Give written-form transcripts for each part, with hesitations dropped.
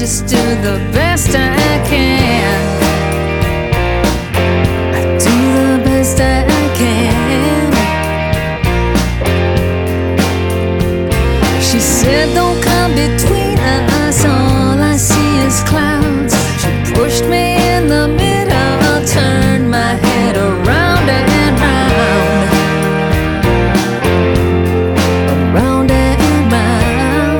just do the best I can. I do the best I can. She said, don't come between us, all I see is clouds. She pushed me in the middle, turned my head around and round, around and round.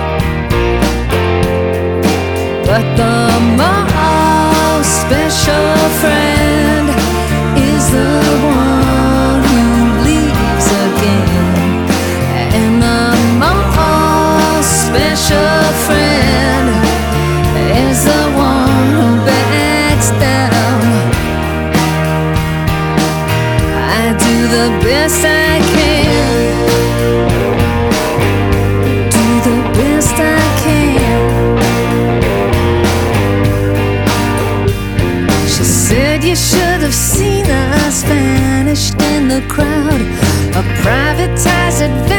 But the most special friend is the one who leaves again. And the most special friend is the one who backs down. I do the best I can, do the best I can. She said, you should have seen us vanished in the crowd, a privatized adventure.